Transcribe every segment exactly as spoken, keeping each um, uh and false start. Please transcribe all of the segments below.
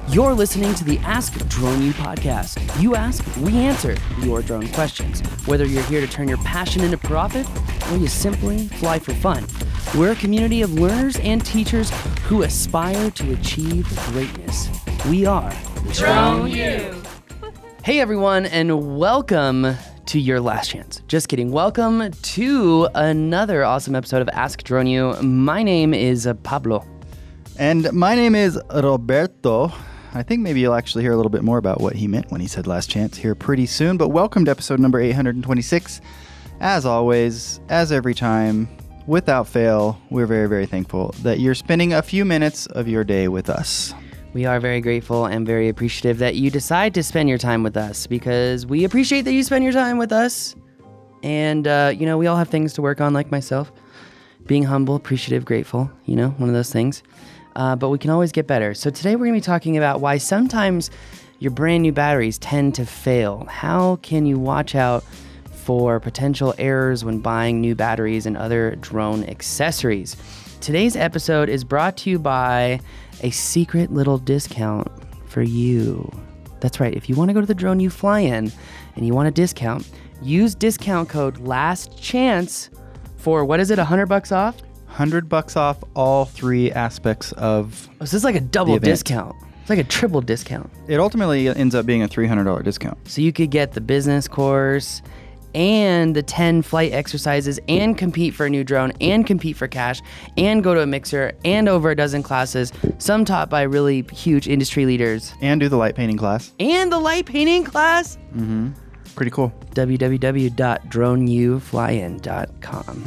You're listening to the Ask Drone U podcast. You ask, we answer your drone questions. Whether you're here to turn your passion into profit or you simply fly for fun, we're a community of learners and teachers who aspire to achieve greatness. We are Drone U. Hey everyone, and welcome to your last chance. Just kidding. Welcome to another awesome episode of Ask Drone U. My name is uh, Pablo. And my name is Roberto. I think maybe you'll actually hear a little bit more about what he meant when he said last chance here pretty soon. But welcome to episode number eight hundred twenty-six. As always, as every time, without fail, we're very, very thankful that you're spending a few minutes of your day with us. We are very grateful and very appreciative that you decide to spend your time with us, because we appreciate that you spend your time with us. And, uh, you know, we all have things to work on, like myself. Being humble, appreciative, grateful, you know, one of those things. Uh, but we can always get better. So today we're going to be talking about why sometimes your brand new batteries tend to fail. How can you watch out for potential errors when buying new batteries and other drone accessories? Today's episode is brought to you by a secret little discount for you. That's right. If you want to go to the Drone U Fly-In and you want a discount, use discount code LASTCHANCE for, what is it, one hundred bucks off? one hundred bucks off all three aspects of Oh, so this is like a double discount. It's like a triple discount. It ultimately ends up being a three hundred dollars discount. So you could get the business course and the ten flight exercises and compete for a new drone and compete for cash and go to a mixer and over a dozen classes, some taught by really huge industry leaders. And do the light painting class. And the light painting class. Mm-hmm. Pretty cool. w w w dot drone u fly in dot com.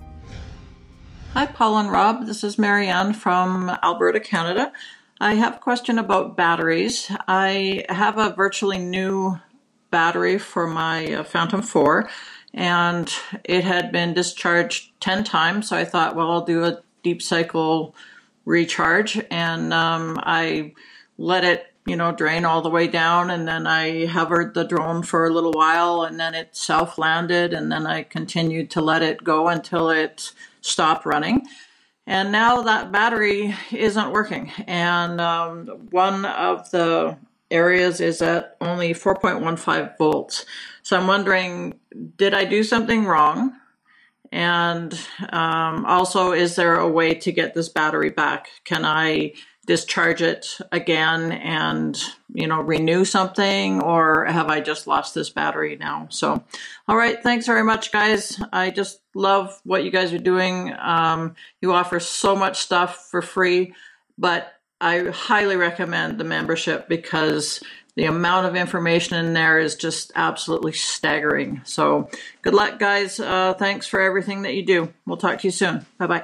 Hi, Paul and Rob. This is Marianne from Alberta, Canada. I have a question about batteries. I have a virtually new battery for my uh, Phantom four, and it had been discharged ten times. So I thought, well, I'll do a deep cycle recharge, and um, I let it, you know, drain all the way down, and then I hovered the drone for a little while, and then it self-landed, and then I continued to let it go until it stopped running. And now that battery isn't working. And um, one of the areas is at only four point one five volts. So I'm wondering, did I do something wrong? And um, also, is there a way to get this battery back? Can I discharge it again and, you know, renew something, or have I just lost this battery now? So, all right. Thanks very much, guys. I just love what you guys are doing. Um, you offer so much stuff for free, but I highly recommend the membership because the amount of information in there is just absolutely staggering. So good luck, guys. Uh, thanks for everything that you do. We'll talk to you soon. Bye-bye.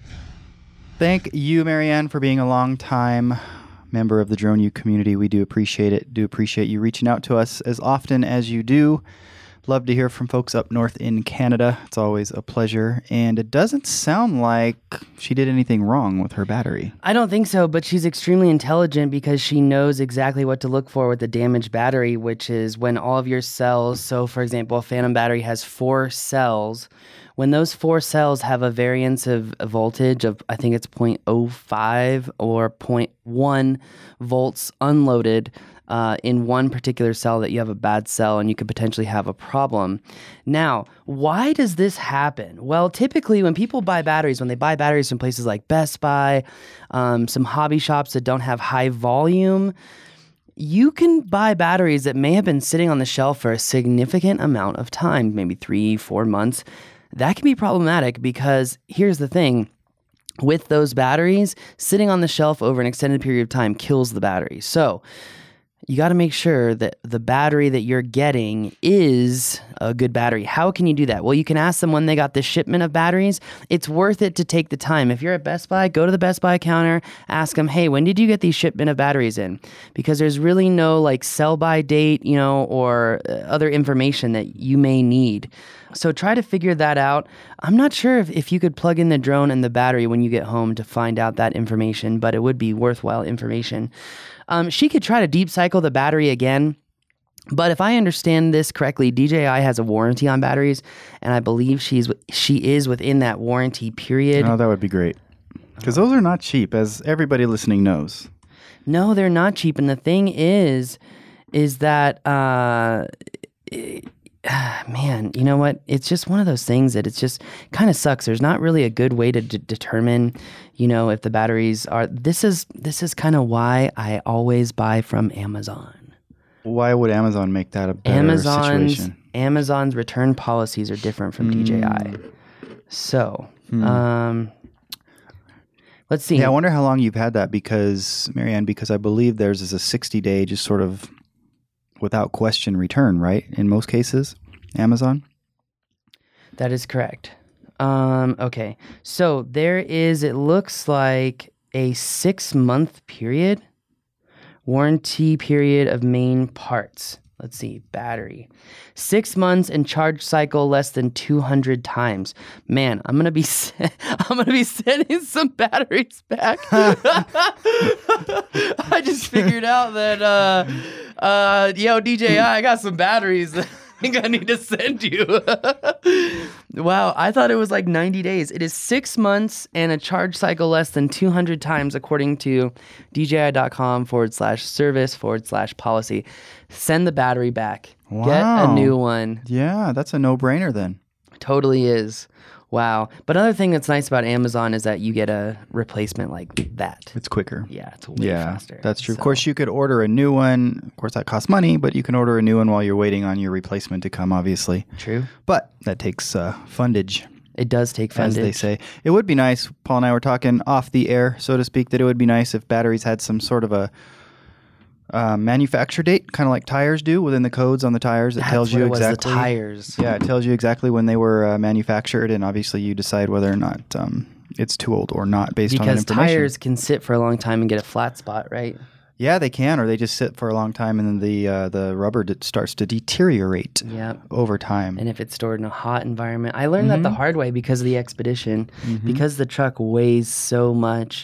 Thank you, Marianne, for being a long-time member of the Drone U community. We do appreciate it. Do appreciate you reaching out to us as often as you do. Love to hear from folks up north in Canada. It's always a pleasure. And it doesn't sound like she did anything wrong with her battery. I don't think so, but she's extremely intelligent because she knows exactly what to look for with the damaged battery, which is when all of your cells, so for example, a Phantom battery has four cells. When those four cells have a variance of a voltage of, I think it's zero point zero five or zero point one volts unloaded uh, in one particular cell, that you have a bad cell and you could potentially have a problem. Now, why does this happen? Well, typically when people buy batteries, when they buy batteries from places like Best Buy, um, some hobby shops that don't have high volume, you can buy batteries that may have been sitting on the shelf for a significant amount of time, maybe three, four months. That can be problematic because here's the thing. With those batteries, sitting on the shelf over an extended period of time kills the battery. So you got to make sure that the battery that you're getting is a good battery. How can you do that? Well, you can ask them when they got the shipment of batteries. It's worth it to take the time. If you're at Best Buy, go to the Best Buy counter, ask them, hey, when did you get these shipment of batteries in? Because there's really no like sell by date, you know, or other information that you may need. So try to figure that out. I'm not sure if, if you could plug in the drone and the battery when you get home to find out that information, but it would be worthwhile information. Um, she could try to deep cycle the battery again. But if I understand this correctly, D J I has a warranty on batteries, and I believe she's she is within that warranty period. Oh, that would be great. Because those are not cheap, as everybody listening knows. No, they're not cheap. And the thing is, is that, uh, it, man, you know what? It's just one of those things that it's just kind of sucks. There's not really a good way to d- determine, you know, if the batteries are. This is this is kind of why I always buy from Amazon. Why would Amazon make that a better Amazon's, situation? Amazon's return policies are different from Mm. D J I. So, Hmm. um, let's see. Yeah, I wonder how long you've had that because, Marianne, because I believe theirs is a sixty-day just sort of without question return, right? In most cases, Amazon? That is correct. Um, okay. So there is, it looks like a six month period, warranty period of main parts. Let's see, battery. Six months and charge cycle less than two hundred times. Man, I'm gonna be se- I'm gonna be sending some batteries back. I just figured out that uh, uh, yo D J I, I got some batteries. I think I need to send you. Wow, I thought it was like ninety days. It is six months and a charge cycle less than two hundred times, according to DJI.com forward slash service forward slash policy. Send the battery back. Get Wow. a new one. Yeah, that's a no-brainer then. Totally is. Wow. But another thing that's nice about Amazon is that you get a replacement like that. It's quicker. Yeah, it's way Yeah, faster. that's true. So- Of course, you could order a new one. Of course, that costs money, but you can order a new one while you're waiting on your replacement to come, obviously. True. But that takes uh, fundage, It does take as fundage. they say. It would be nice, Paul and I were talking off the air, so to speak, that it would be nice if batteries had some sort of a uh, manufacture date, kind of like tires do within the codes on the tires. It That's tells what you it was, exactly. the tires. Yeah, it tells you exactly when they were uh, manufactured, and obviously you decide whether or not um, it's too old or not based on that Because information. tires can sit for a long time and get a flat spot, right? Yeah, they can, or they just sit for a long time, and then the uh, the rubber d- starts to deteriorate Yep. over time. And if it's stored in a hot environment, I learned that the hard way because of the Expedition, because the truck weighs so much.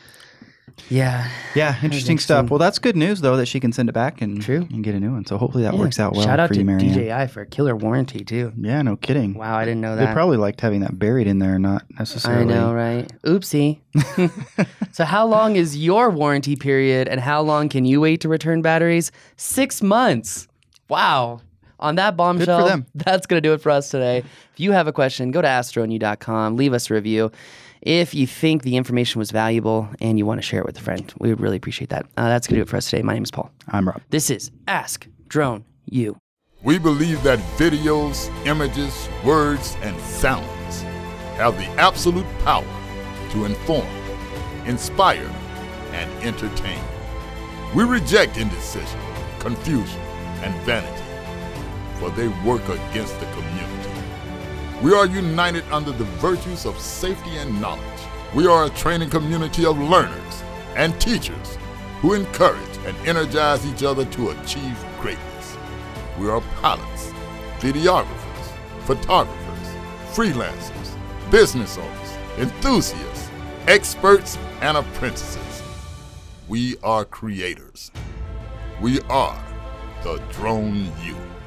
Yeah. Yeah, interesting stuff. interesting. Well, that's good news though that she can send it back and, True. and get a new one. So hopefully that Yeah. works out well Shout out for to you, Marianne. D J I for a killer warranty too. Yeah, no kidding. Wow, I didn't know They that. probably liked having that buried in there, not necessarily. I know, right? Oopsie. So how long is your warranty period and how long can you wait to return batteries? Six months. Wow. On that bombshell, them. that's going to do it for us today. If you have a question, go to astronew dot com, leave us a review. If you think the information was valuable and you want to share it with a friend, we would really appreciate that. Uh, that's going to do it for us today. My name is Paul. I'm Rob. This is Ask Drone U. We believe that videos, images, words, and sounds have the absolute power to inform, inspire, and entertain. We reject indecision, confusion, and vanity, for they work against the community. We are united under the virtues of safety and knowledge. We are a training community of learners and teachers who encourage and energize each other to achieve greatness. We are pilots, videographers, photographers, freelancers, business owners, enthusiasts, experts, and apprentices. We are creators. We are the Drone U.